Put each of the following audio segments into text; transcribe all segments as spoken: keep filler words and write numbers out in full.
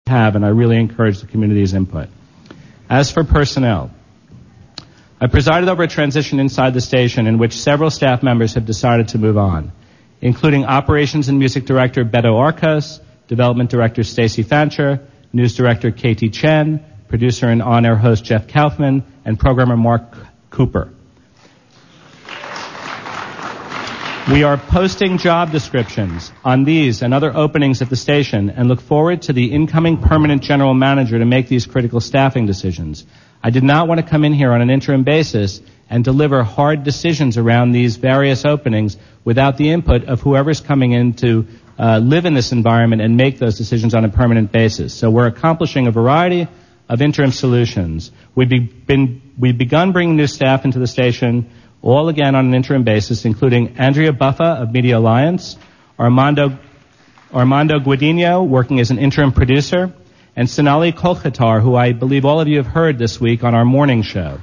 have, and I really encourage the community's input. As for personnel, I presided over a transition inside the station in which several staff members have decided to move on, including Operations and Music Director Beto Arcos, Development Director Stacy Fancher, News Director Katie Chen, Producer and on-air host Jeff Kaufman, and Programmer Mark Cooper. We are posting job descriptions on these and other openings at the station and look forward to the incoming permanent general manager to make these critical staffing decisions. I did not want to come in here on an interim basis and deliver hard decisions around these various openings without the input of whoever's coming in to uh, live in this environment and make those decisions on a permanent basis. So we're accomplishing a variety of interim solutions. We've, be, been, we've begun bringing new staff into the station, all again on an interim basis, including Andrea Buffa of Media Alliance, Armando, Armando Guadagno working as an interim producer, and Sonali Kolkhatar, who I believe all of you have heard this week on our morning show.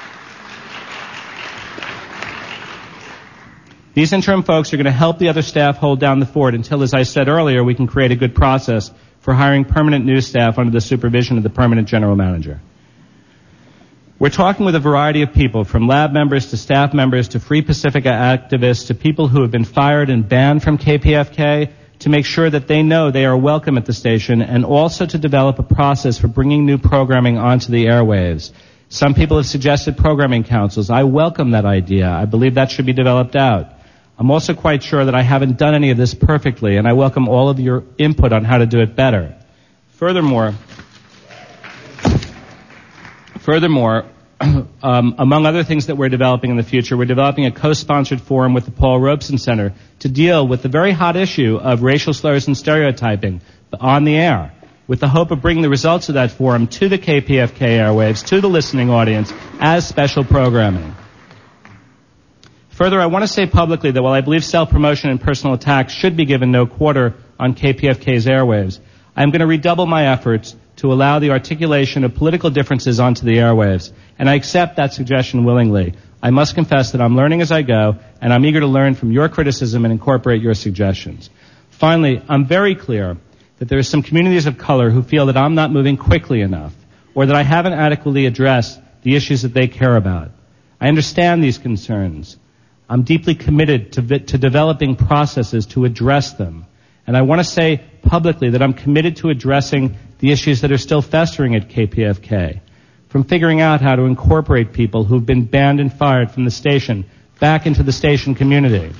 These interim folks are going to help the other staff hold down the fort until, as I said earlier, we can create a good process for hiring permanent news staff under the supervision of the permanent general manager. We're talking with a variety of people, from lab members to staff members to Free Pacifica activists to people who have been fired and banned from K P F K, to make sure that they know they are welcome at the station, and also to develop a process for bringing new programming onto the airwaves. Some people have suggested programming councils. I welcome that idea. I believe that should be developed out. I'm also quite sure that I haven't done any of this perfectly, and I welcome all of your input on how to do it better. Furthermore, furthermore, um, among other things that we're developing in the future, we're developing a co-sponsored forum with the Paul Robeson Center to deal with the very hot issue of racial slurs and stereotyping on the air, with the hope of bringing the results of that forum to the K P F K airwaves, to the listening audience, as special programming. Further, I want to say publicly that while I believe self-promotion and personal attacks should be given no quarter on K P F K's airwaves, I'm going to redouble my efforts to allow the articulation of political differences onto the airwaves, and I accept that suggestion willingly. I must confess that I'm learning as I go, and I'm eager to learn from your criticism and incorporate your suggestions. Finally, I'm very clear that there are some communities of color who feel that I'm not moving quickly enough, or that I haven't adequately addressed the issues that they care about. I understand these concerns. I'm deeply committed to, to developing processes to address them. And I want to say publicly that I'm committed to addressing the issues that are still festering at K P F K, from figuring out how to incorporate people who've been banned and fired from the station back into the station community.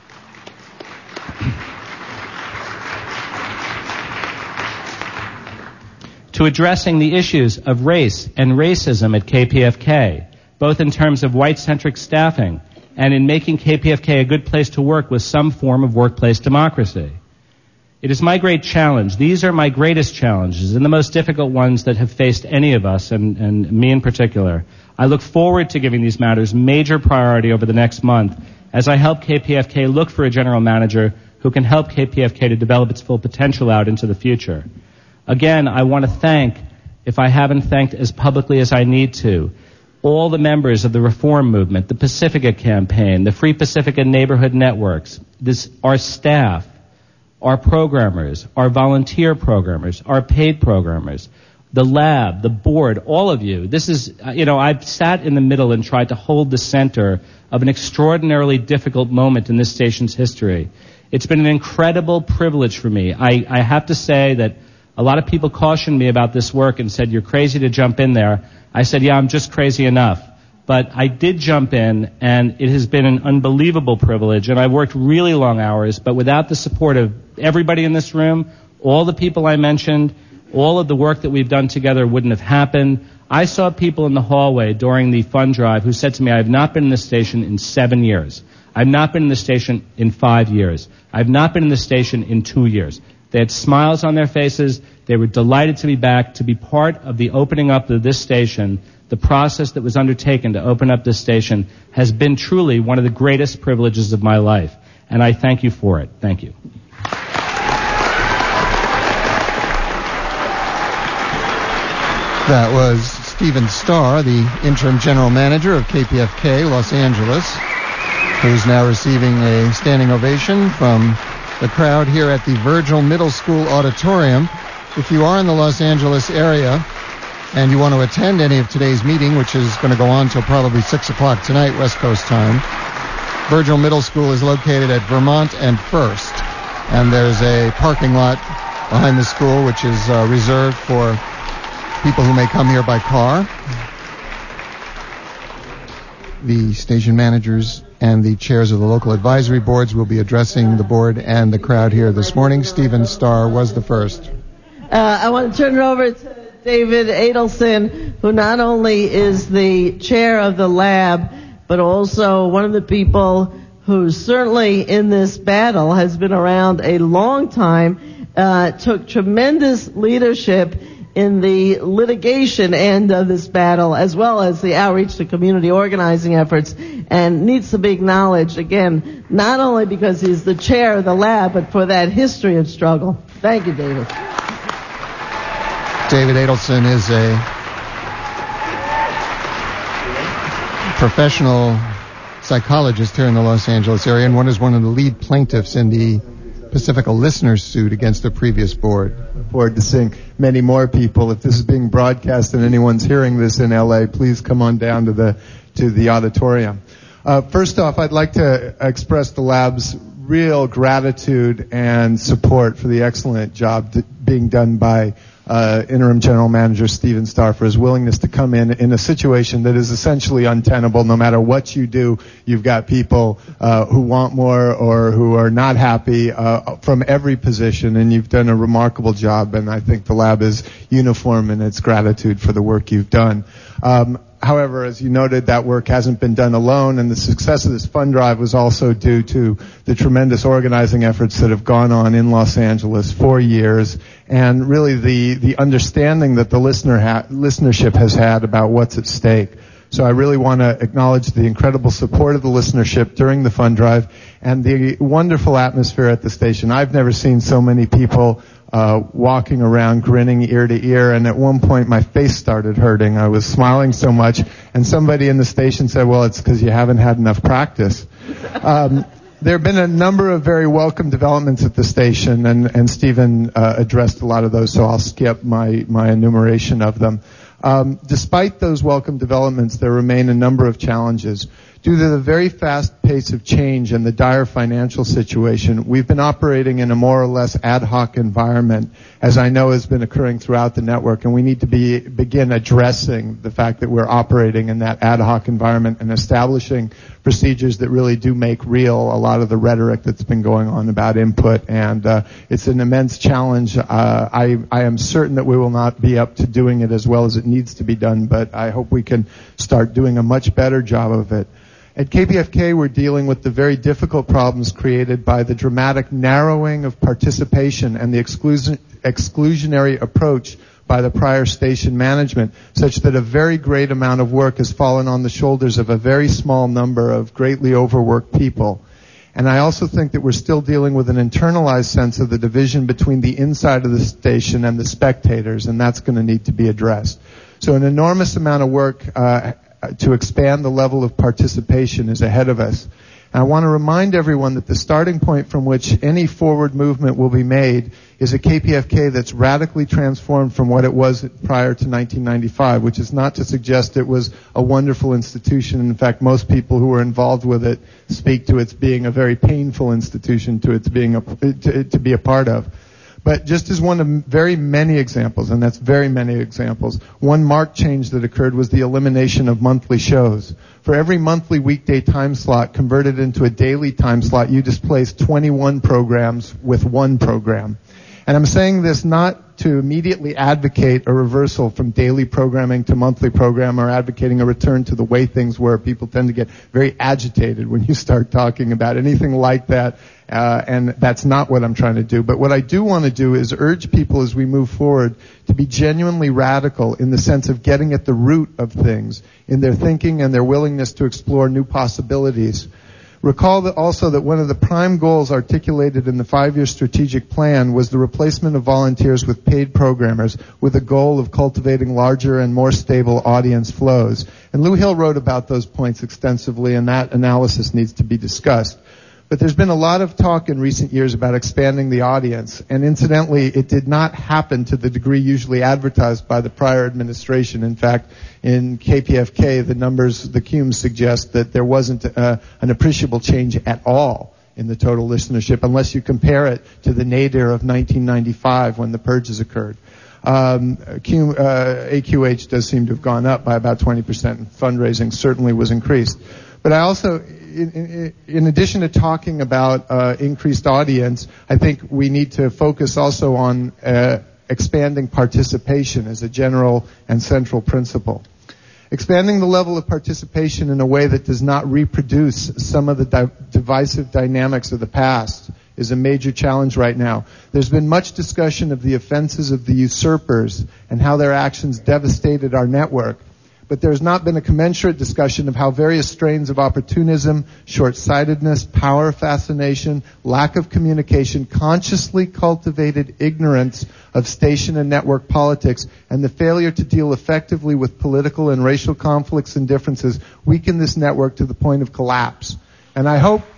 To addressing the issues of race and racism at K P F K, both in terms of white-centric staffing and in making K P F K a good place to work with some form of workplace democracy. It is my great challenge. These are my greatest challenges and the most difficult ones that have faced any of us, and, and me in particular. I look forward to giving these matters major priority over the next month as I help K P F K look for a general manager who can help K P F K to develop its full potential out into the future. Again, I want to thank, if I haven't thanked as publicly as I need to, all the members of the Reform Movement, the Pacifica Campaign, the Free Pacifica Neighborhood Networks, this, our staff, our programmers, our volunteer programmers, our paid programmers, the lab, the board, all of you. This is, you know, I've sat in the middle and tried to hold the center of an extraordinarily difficult moment in this station's history. It's been an incredible privilege for me. I, I have to say that a lot of people cautioned me about this work and said, you're crazy to jump in there. I said, yeah, I'm just crazy enough. But I did jump in, and it has been an unbelievable privilege, and I've worked really long hours, but without the support of everybody in this room, all the people I mentioned, all of the work that we've done together wouldn't have happened. I saw people in the hallway during the fund drive who said to me, I have not been in this station in seven years. I've not been in this station in five years. I've not been in this station in two years. They had smiles on their faces. They were delighted to be back, to be part of the opening up of this station. The process that was undertaken to open up this station has been truly one of the greatest privileges of my life, and I thank you for it. Thank you. That was Stephen Starr, the interim general manager of K P F K Los Angeles, who's now receiving a standing ovation from the crowd here at the Virgil Middle School Auditorium. if you are in the Los Angeles area and you want to attend any of today's meeting, which is going to go on till probably six o'clock tonight, West Coast time, Virgil Middle School is located at Vermont and First. And there's a parking lot behind the school which is uh, reserved for people who may come here by car. The station managers and the chairs of the local advisory boards will be addressing the board and the crowd here this morning. Stephen Starr was the first. Uh, I want to turn it over to David Adelson, who not only is the chair of the lab, but also one of the people who certainly in this battle has been around a long time, uh, took tremendous leadership in the litigation end of this battle, as well as the outreach to community organizing efforts, and needs to be acknowledged, again, not only because he's the chair of the lab, but for that history of struggle. Thank you, David. David Adelson is a professional psychologist here in the Los Angeles area, and one is one of the lead plaintiffs in the Pacifica listeners suit against the previous board. Look forward to seeing many more people. If this is being broadcast and anyone's hearing this in L A, please come on down to the to the auditorium. Uh, first off, I'd like to express the lab's real gratitude and support for the excellent job that being done by uh, Interim General Manager Stephen Starr for his willingness to come in in a situation that is essentially untenable. No matter what you do, you've got people uh, who want more or who are not happy uh, from every position, and you've done a remarkable job, and I think the lab is uniform in its gratitude for the work you've done. Um, However, as you noted, that work hasn't been done alone, and the success of this fund drive was also due to the tremendous organizing efforts that have gone on in Los Angeles for years, and really the, the understanding that the listener ha- listenership has had about what's at stake. So I really want to acknowledge the incredible support of the listenership during the fund drive and the wonderful atmosphere at the station. I've never seen so many people uh walking around grinning ear to ear, and at one point my face started hurting. I was smiling so much, and somebody in the station said, well, it's because you haven't had enough practice. Um There have been a number of very welcome developments at the station, and, and Stephen uh, addressed a lot of those, so I'll skip my, my enumeration of them. Um, despite those welcome developments, there remain a number of challenges. Due to the very fast pace of change and the dire financial situation, we've been operating in a more or less ad hoc environment, as I know has been occurring throughout the network, and we need to be, begin addressing the fact that we're operating in that ad hoc environment and establishing procedures that really do make real a lot of the rhetoric that's been going on about input, and uh, it's an immense challenge. Uh, I, I am certain that we will not be up to doing it as well as it needs to be done, but I hope we can start doing a much better job of it. At K P F K, we're dealing with the very difficult problems created by the dramatic narrowing of participation and the exclusion, exclusionary approach by the prior station management, such that a very great amount of work has fallen on the shoulders of a very small number of greatly overworked people. And I also think that we're still dealing with an internalized sense of the division between the inside of the station and the spectators, and that's going to need to be addressed. So an enormous amount of work uh, to expand the level of participation is ahead of us. And I want to remind everyone that the starting point from which any forward movement will be made is a K P F K that's radically transformed from what it was prior to nineteen ninety-five, which is not to suggest it was a wonderful institution. In fact, most people who were involved with it speak to its being a very painful institution to its being a, to, to be a part of. But just as one of very many examples, and that's very many examples, one marked change that occurred was the elimination of monthly shows. For every monthly weekday time slot converted into a daily time slot, you displaced twenty-one programs with one program. And I'm saying this not to immediately advocate a reversal from daily programming to monthly program, or advocating a return to the way things were. People tend to get very agitated when you start talking about anything like that, uh, and that's not what I'm trying to do. But what I do want to do is urge people as we move forward to be genuinely radical in the sense of getting at the root of things in their thinking and their willingness to explore new possibilities. Recall that also that one of the prime goals articulated in the five-year strategic plan was the replacement of volunteers with paid programmers, with the goal of cultivating larger and more stable audience flows. And Lou Hill wrote about those points extensively, and that analysis needs to be discussed. But there's been a lot of talk in recent years about expanding the audience, and incidentally, it did not happen to the degree usually advertised by the prior administration. In fact, in K P F K, the numbers, the C U M E suggest that there wasn't uh, an appreciable change at all in the total listenership, unless you compare it to the nadir of nineteen ninety-five when the purges occurred. Um, Q, uh, A Q H does seem to have gone up by about twenty percent, and fundraising certainly was increased. But I also, in, in, in addition to talking about uh, increased audience, I think we need to focus also on uh, expanding participation as a general and central principle. Expanding the level of participation in a way that does not reproduce some of the di- divisive dynamics of the past is a major challenge right now. There's been much discussion of the offenses of the usurpers and how their actions devastated our network. But there's not been a commensurate discussion of how various strains of opportunism, short-sightedness, power fascination, lack of communication, consciously cultivated ignorance of station and network politics, and the failure to deal effectively with political and racial conflicts and differences weaken this network to the point of collapse. And I hope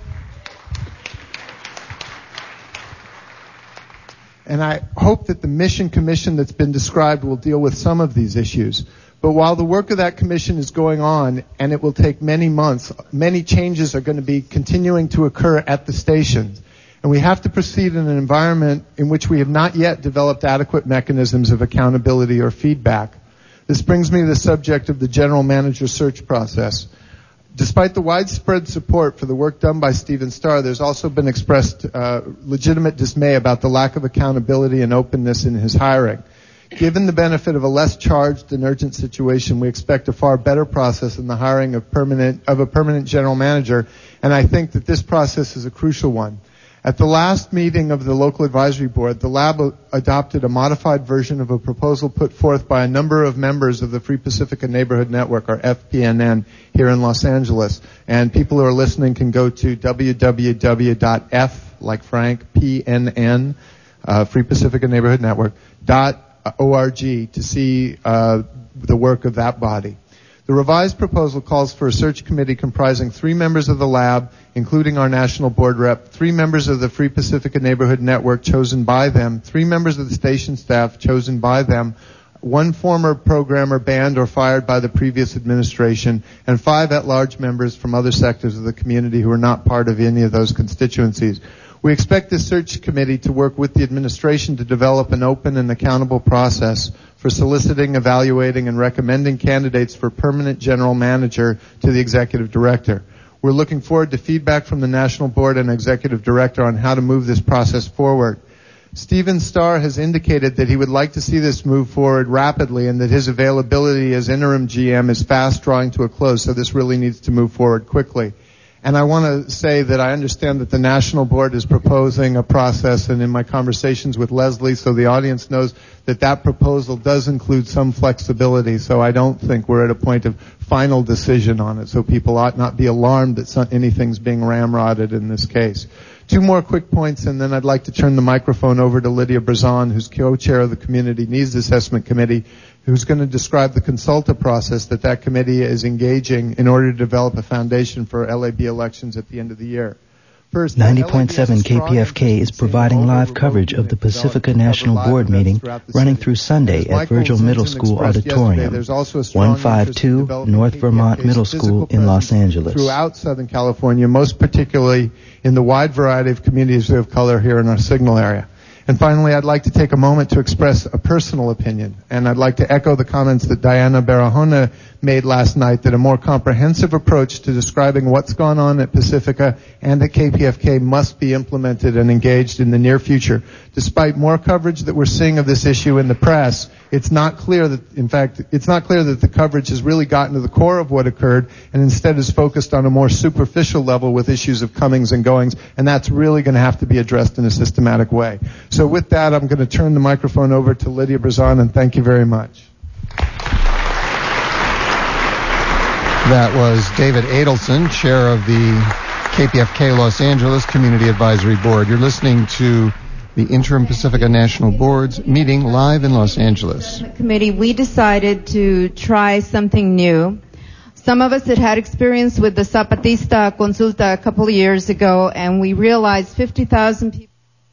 And I hope that the mission commission that's been described will deal with some of these issues. But while the work of that commission is going on, and it will take many months, many changes are going to be continuing to occur at the stations. And we have to proceed in an environment in which we have not yet developed adequate mechanisms of accountability or feedback. This brings me to the subject of the general manager search process. Despite the widespread support for the work done by Stephen Starr, there's also been expressed uh, legitimate dismay about the lack of accountability and openness in his hiring. Given the benefit of a less charged and urgent situation, we expect a far better process in the hiring of permanent of a permanent general manager, and I think that this process is a crucial one. At the last meeting of the local advisory board, the lab adopted a modified version of a proposal put forth by a number of members of the Free Pacifica Neighborhood Network, or F P N N, here in Los Angeles. And people who are listening can go to w w w dot f, like Frank, P N N, uh, Free Pacifica Neighborhood Network, dot org to see uh, the work of that body. The revised proposal calls for a search committee comprising three members of the lab, including our national board rep, three members of the Free Pacifica Neighborhood Network chosen by them, three members of the station staff chosen by them, one former programmer banned or fired by the previous administration, and five at-large members from other sectors of the community who are not part of any of those constituencies. We expect this search committee to work with the administration to develop an open and accountable process for soliciting, evaluating, and recommending candidates for permanent general manager to the executive director. We're looking forward to feedback from the national board and executive director on how to move this process forward. Stephen Starr has indicated that he would like to see this move forward rapidly and that his availability as interim G M is fast drawing to a close, so this really needs to move forward quickly. And I want to say that I understand that the National Board is proposing a process, and in my conversations with Leslie, so the audience knows that that proposal does include some flexibility, so I don't think we're at a point of final decision on it, so people ought not be alarmed that some, anything's being ramrodded in this case. Two more quick points, and then I'd like to turn the microphone over to Lydia Brazon, who's co-chair of the Community Needs Assessment Committee, who's going to describe the consulta process that that committee is engaging in order to develop a foundation for L A B elections at the end of the year. First, ninety point seven K P F K is providing live coverage of the Pacifica National Board meeting running through Sunday at Virgil Middle School Auditorium, one fifty-two North Vermont Middle School in Los Angeles. Throughout Southern California, most particularly in the wide variety of communities of color here in our signal area. And finally, I'd like to take a moment to express a personal opinion, and I'd like to echo the comments that Diana Barahona made last night, that a more comprehensive approach to describing what's gone on at Pacifica and at K P F K must be implemented and engaged in the near future. Despite more coverage that we're seeing of this issue in the press, it's not clear that, in fact, it's not clear that the coverage has really gotten to the core of what occurred and instead is focused on a more superficial level with issues of comings and goings, and that's really going to have to be addressed in a systematic way. So with that, I'm going to turn the microphone over to Lydia Brazon, and thank you very much. That was David Adelson, chair of the K P F K Los Angeles Community Advisory Board. You're listening to the Interim Pacifica National Board's meeting live in Los Angeles. The committee, we decided to try something new. Some of us had had experience with the Zapatista Consulta a couple of years ago, and we realized fifty thousand people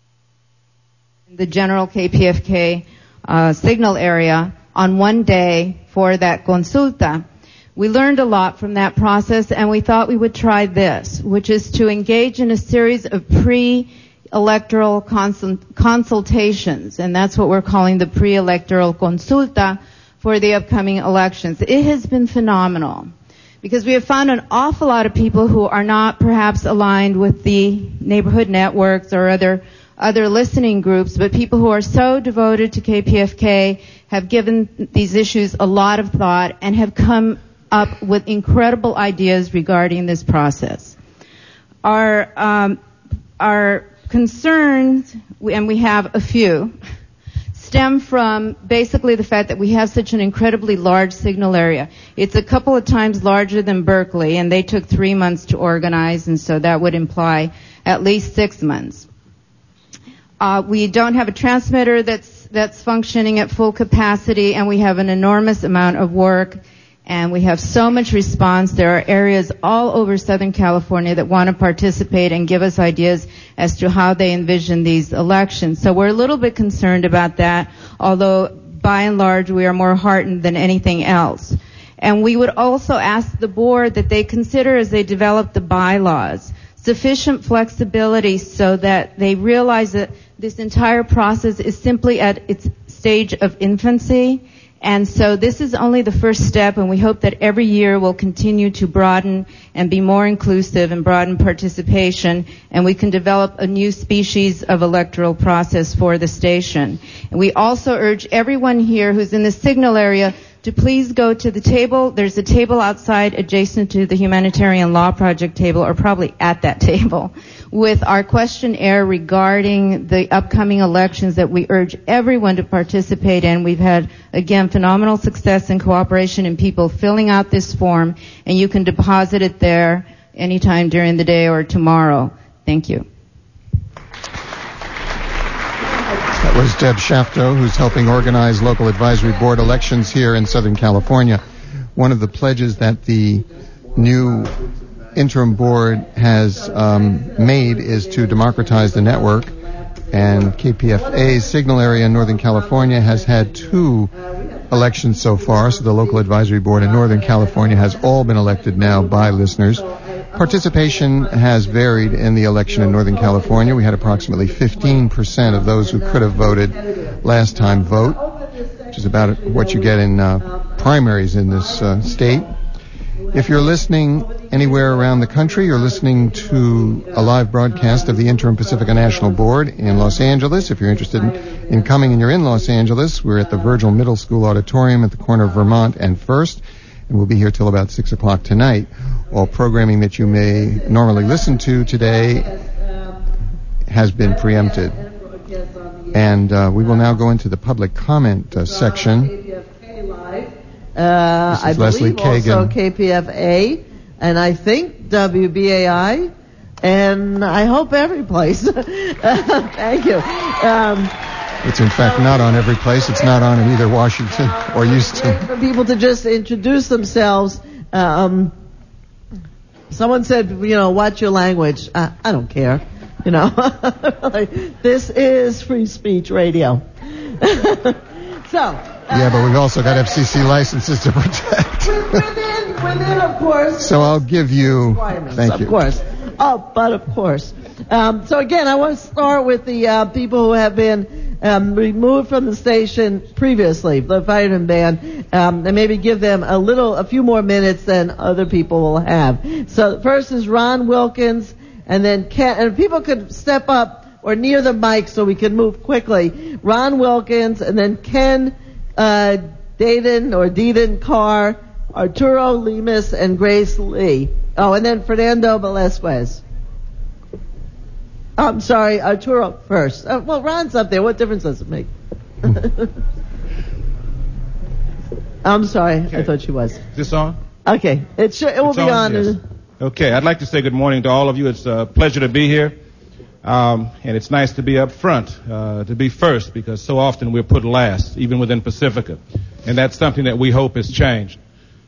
in the general K P F K uh, signal area on one day for that consulta. We learned a lot from that process, and we thought we would try this, which is to engage in a series of pre-electoral consult- consultations, and that's what we're calling the pre-electoral consulta for the upcoming elections. It has been phenomenal, because we have found an awful lot of people who are not perhaps aligned with the neighborhood networks or other other listening groups, but people who are so devoted to K P F K have given these issues a lot of thought and have come up with incredible ideas regarding this process. Our um, our concerns, and we have a few, stem from basically the fact that we have such an incredibly large signal area. It's a couple of times larger than Berkeley, and they took three months to organize, and so that would imply at least six months. Uh, we don't have a transmitter that's that's functioning at full capacity, and we have an enormous amount of work, and we have so much response. There are areas all over Southern California that want to participate and give us ideas as to how they envision these elections. So we're a little bit concerned about that, although by and large we are more heartened than anything else. And we would also ask the board that they consider, as they develop the bylaws, sufficient flexibility so that they realize that this entire process is simply at its stage of infancy. And so this is only the first step, and we hope that every year we'll continue to broaden and be more inclusive and broaden participation, and we can develop a new species of electoral process for the station. And we also urge everyone here who's in the signal area to please go to the table. There's a table outside adjacent to the Humanitarian Law Project table, or probably at that table, with our questionnaire regarding the upcoming elections that we urge everyone to participate in. We've had, again, phenomenal success and cooperation in people filling out this form, and you can deposit it there anytime during the day or tomorrow. Thank you. That was Deb Shafto, who's helping organize local advisory board elections here in Southern California. One of the pledges that the new interim board has um, made is to democratize the network, and K P F A's signal area in Northern California has had two elections so far, so the local advisory board in Northern California has all been elected now by listeners. Participation has varied in the election in Northern California. We had approximately fifteen percent of those who could have voted last time vote, which is about what you get in uh, primaries in this uh, state. If you're listening anywhere around the country, you're listening to a live broadcast of the Interim Pacifica National Board in Los Angeles. If you're interested in, in coming and you're in Los Angeles, we're at the Virgil Middle School Auditorium at the corner of Vermont and First, and we'll be here till about six o'clock tonight. All programming that you may normally listen to today has been preempted. And uh, we will now go into the public comment uh, section. Uh, I Leslie believe Kagan. Also K P F A, and I think W B A I, and I hope every place. Thank you. Um, it's in fact not on every place. It's not on in either Washington or Houston. For people to just introduce themselves. Um, someone said, you know, watch your language. Uh, I don't care. You know, this is free speech radio. So. Yeah, but we've also got F C C licenses to protect. within, within, of course. So I'll give you. Thank of you. Of course. Oh, but of course. Um, so again, I want to start with the uh, people who have been um, removed from the station previously, the fireman band, um, and maybe give them a little, a few more minutes than other people will have. So first is Ron Wilkins, and then Ken. And if people could step up or near the mic so we can move quickly. Ron Wilkins, and then Ken. Uh, Dayton or Deedon Carr, Arturo Lemus, and Grace Lee. Oh, and then Fernando Velasquez. Oh, I'm sorry, Arturo first. Uh, well, Ron's up there. What difference does it make? I'm sorry. Okay. I thought she was. Is this on? Okay. It should, it will it's be on. on. Yes. Okay. I'd like to say good morning to all of you. It's a pleasure to be here. Um, and it's nice to be up front, uh, to be first, because so often we're put last, even within Pacifica. And that's something that we hope has changed.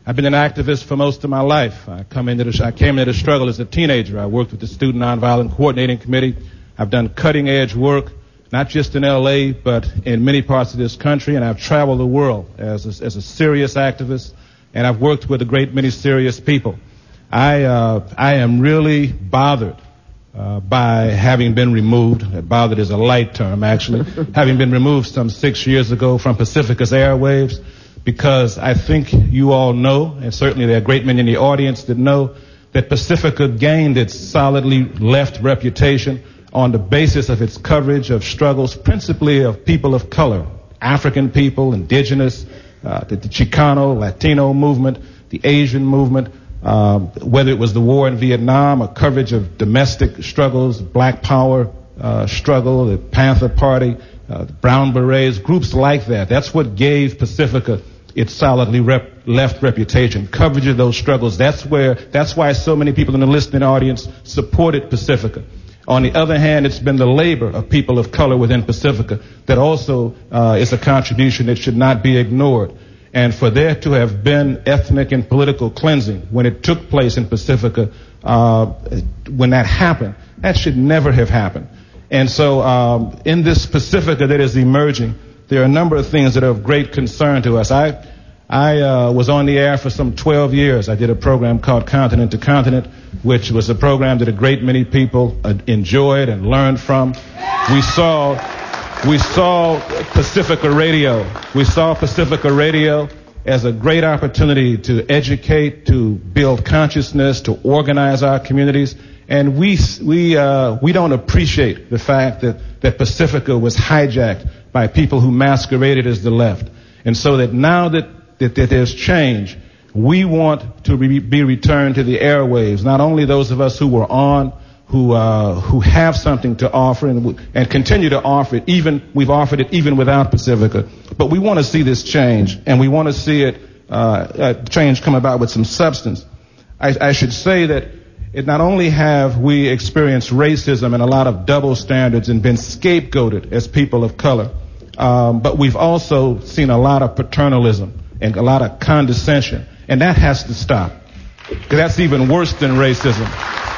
I've been an activist for most of my life. I, come into the, I came into the struggle as a teenager. I worked with the Student Nonviolent Coordinating Committee. I've done cutting-edge work, not just in L A, but in many parts of this country, and I've traveled the world as a, as a serious activist, and I've worked with a great many serious people. I, uh, I am really bothered uh, by having been removed. Bothered is a light term, actually. Having been removed some six years ago from Pacifica's airwaves, because I think you all know, and certainly there are a great many in the audience that know, that Pacifica gained its solidly left reputation on the basis of its coverage of struggles principally of people of color, African people, indigenous, uh, the, the Chicano, Latino movement, the Asian movement, um, whether it was the war in Vietnam or coverage of domestic struggles, Black Power uh, struggle, the Panther Party, uh, the Brown Berets, groups like that. That's what gave Pacifica its solidly rep- left reputation, coverage of those struggles. That's where, that's why so many people in the listening audience supported Pacifica. On the other hand, it's been the labor of people of color within Pacifica that also uh, is a contribution that should not be ignored. And for there to have been ethnic and political cleansing when it took place in Pacifica, uh, when that happened, that should never have happened. And so um, in this Pacifica that is emerging, there are a number of things that are of great concern to us. I I uh, was on the air for some twelve years. I did a program called Continent to Continent, which was a program that a great many people uh, enjoyed and learned from. We saw, we saw Pacifica Radio. We saw Pacifica Radio as a great opportunity to educate, to build consciousness, to organize our communities. And we we uh, we don't appreciate the fact that that Pacifica was hijacked by people who masqueraded as the left. And so that now that That, that there's change, we want to re- be returned to the airwaves. Not only those of us who were on, who uh, who have something to offer and, and continue to offer it. Even we've offered it even without Pacifica, but we want to see this change, and we want to see it uh, uh, change come about with some substance. I, I should say that it not only have we experienced racism and a lot of double standards and been scapegoated as people of color, um, but we've also seen a lot of paternalism and a lot of condescension, and that has to stop, because that's even worse than racism.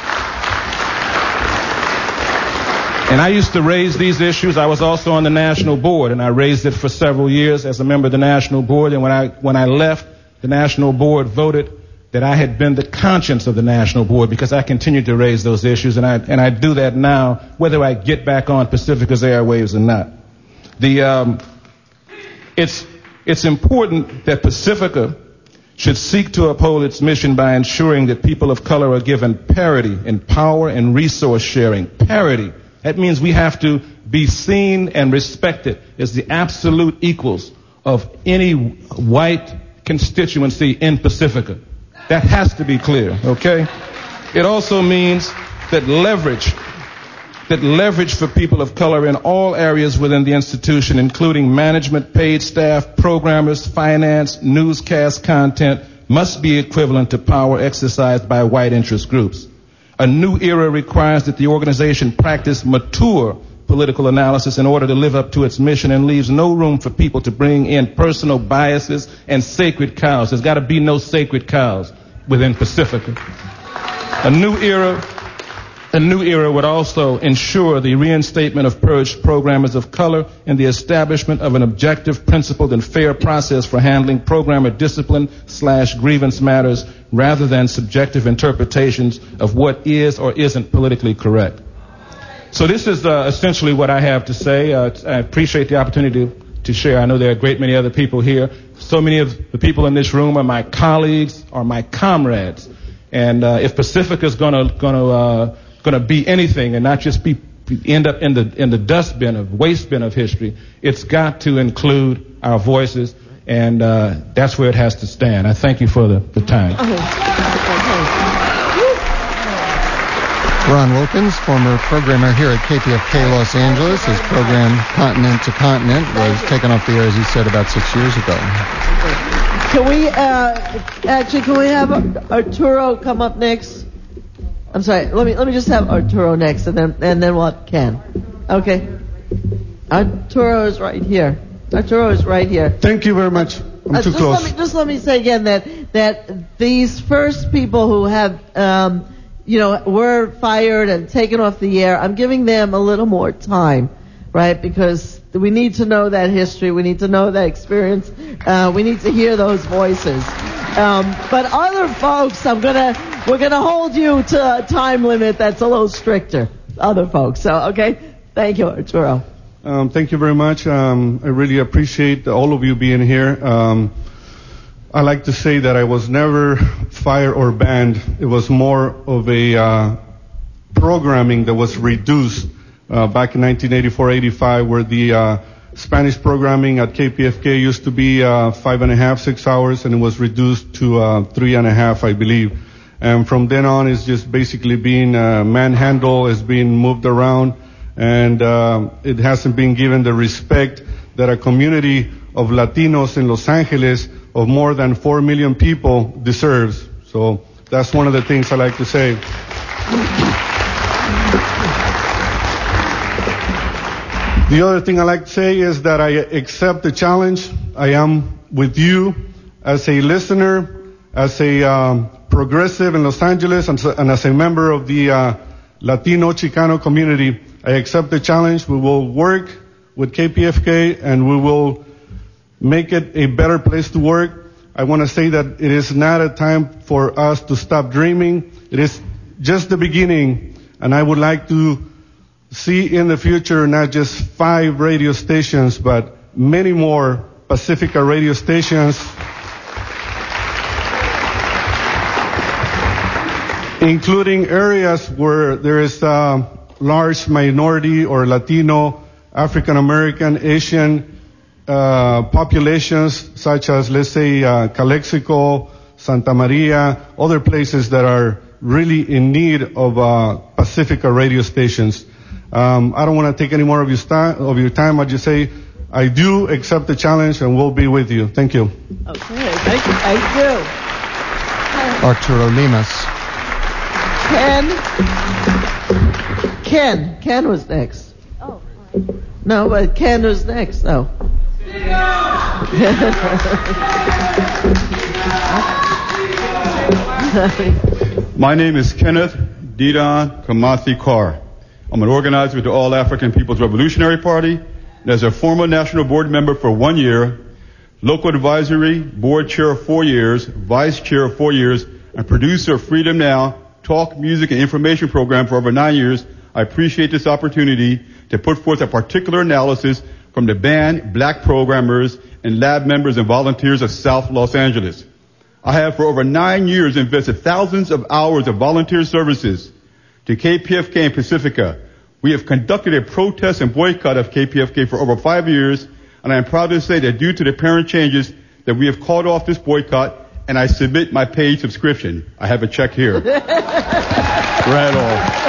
And I used to raise these issues. I was also on the national board, and I raised it for several years as a member of the national board. And when I when I left, the national board voted that I had been the conscience of the national board, because I continued to raise those issues, and I and I do that now, whether I get back on Pacifica's airwaves or not. The um, it's It's important that Pacifica should seek to uphold its mission by ensuring that people of color are given parity in power and resource sharing. Parity. That means we have to be seen and respected as the absolute equals of any white constituency in Pacifica. That has to be clear, okay? It also means that leverage that leverage for people of color in all areas within the institution, including management, paid staff, programmers, finance, newscast content, must be equivalent to power exercised by white interest groups. A new era requires that the organization practice mature political analysis in order to live up to its mission, and leaves no room for people to bring in personal biases and sacred cows. There's got to be no sacred cows within Pacifica. A new era A new era would also ensure the reinstatement of purged programmers of color and the establishment of an objective, principled, and fair process for handling programmer discipline slash grievance matters, rather than subjective interpretations of what is or isn't politically correct. So this is uh, essentially what I have to say. Uh, I appreciate the opportunity to, to share. I know there are a great many other people here. So many of the people in this room are my colleagues, are my comrades. And uh, if Pacifica is going to going to uh, going to be anything and not just be end up in the in the dustbin of waste bin of history, it's got to include our voices, and uh, that's where it has to stand. I thank you for the, the time. Ron Wilkins, former programmer here at K P F K Los Angeles. His program Continent to Continent was taken off the air, as he said, about six years ago. Can we uh, actually can we have Arturo come up next? I'm sorry. Let me let me just have Arturo next, and then and then what? Ken. Okay. Arturo is right here. Arturo is right here. Thank you very much. I'm uh, too just close. Let me, just let me say again that that these first people who have, um, you know, were fired and taken off the air, I'm giving them a little more time, right? Because we need to know that history. We need to know that experience. Uh, we need to hear those voices. Um, but other folks, I'm gonna, we're gonna hold you to a time limit that's a little stricter. Other folks. So, okay. Thank you, Arturo. Um, thank you very much. Um, I really appreciate all of you being here. Um, I like to say that I was never fired or banned. It was more of a uh, programming that was reduced uh, back in nineteen eighty-four eighty-five, where the uh, Spanish programming at K P F K used to be uh, five and a half, six hours, and it was reduced to uh, three and a half, I believe. And from then on, it's just basically being uh, manhandled, it's being moved around, and uh, it hasn't been given the respect that a community of Latinos in Los Angeles of more than four million people deserves. So that's one of the things I like to say. The other thing I like to say is that I accept the challenge. I am with you as a listener, as a um, progressive in Los Angeles, and, and as a member of the uh, Latino Chicano community. I accept the challenge. We will work with K P F K and we will make it a better place to work. I want to say that it is not a time for us to stop dreaming. It is just the beginning, and I would like to see in the future not just five radio stations, but many more Pacifica radio stations, including areas where there is a large minority or Latino, African American, Asian uh, populations, such as, let's say, uh, Calexico, Santa Maria, other places that are really in need of uh, Pacifica radio stations. Um, I don't want to take any more of your, st- of your time. I just say I do accept the challenge and we'll be with you. Thank you. Okay, thank you. Thank you. Arturo Limas. Ken. Ken. Ken was next. Oh. No, but Ken was next. Oh. My name is Kenneth Didon Kamathi Carr. I'm an organizer with the All African People's Revolutionary Party, and as a former national board member for one year, local advisory board chair of four years, vice chair of four years, and producer of Freedom Now, talk, music, and information program for over nine years, I appreciate this opportunity to put forth a particular analysis from the band, black programmers, and lab members and volunteers of South Los Angeles. I have for over nine years invested thousands of hours of volunteer services to K P F K and Pacifica. We have conducted a protest and boycott of K P F K for over five years, and I am proud to say that due to the apparent changes that we have called off this boycott, and I submit my paid subscription. I have a check here. Right off.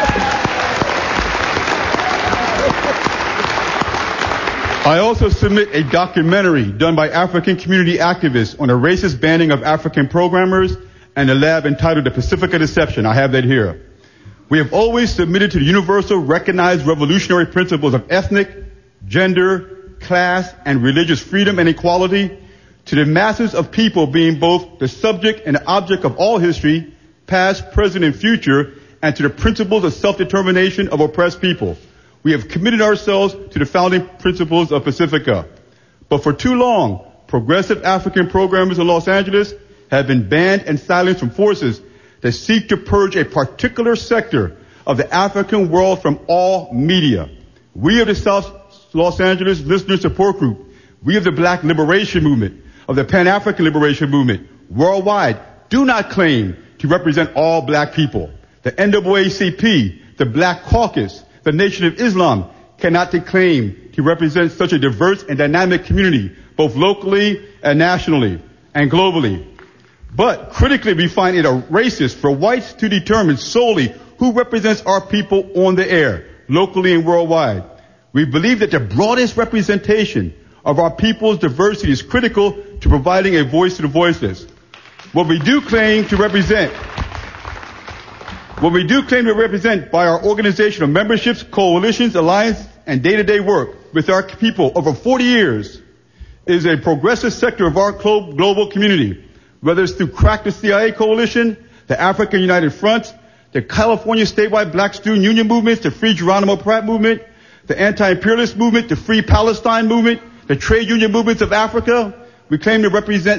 I also submit a documentary done by African community activists on a racist banning of African programmers and a lab entitled The Pacifica Deception. I have that here. We have always submitted to the universal recognized revolutionary principles of ethnic, gender, class, and religious freedom and equality to the masses of people being both the subject and the object of all history, past, present, and future, and to the principles of self-determination of oppressed people. We have committed ourselves to the founding principles of Pacifica. But for too long, progressive African programmers in Los Angeles have been banned and silenced from forces that seek to purge a particular sector of the African world from all media. We of the South Los Angeles Listener Support Group, we of the Black Liberation Movement, of the Pan-African Liberation Movement, worldwide, do not claim to represent all black people. The N double A C P, the Black Caucus, the Nation of Islam cannot claim to represent such a diverse and dynamic community, both locally and nationally and globally. But critically, we find it a racist for whites to determine solely who represents our people on the air, locally and worldwide. We believe that the broadest representation of our people's diversity is critical to providing a voice to the voiceless. What we do claim to represent What we do claim to represent by our organizational memberships, coalitions, alliance, and day-to-day work with our people over forty years is a progressive sector of our global community. whether it's through Crack the C I A Coalition, the African United Front, the California statewide Black Student Union movements, the Free Geronimo Pratt movement, the anti-imperialist movement, the Free Palestine movement, the trade union movements of Africa. We claim to represent